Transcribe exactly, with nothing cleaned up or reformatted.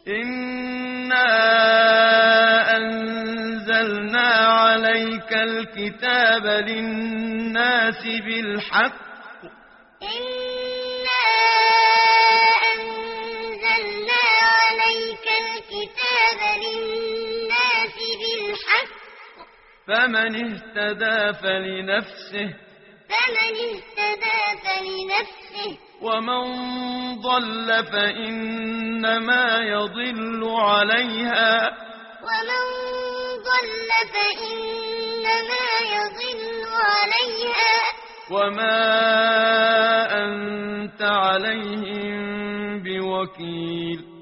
إنا أنزلنا عليك الكتاب للناس بالحق إنا أنزلنا عليك الكتاب للناس بالحق فمن اهتدى فلنفسه فمن اهتدى فلنفسه ومن ضل فإنما يضل عليها ومن ضل فإنما يضل عليها وما أنت عليهم بوكيل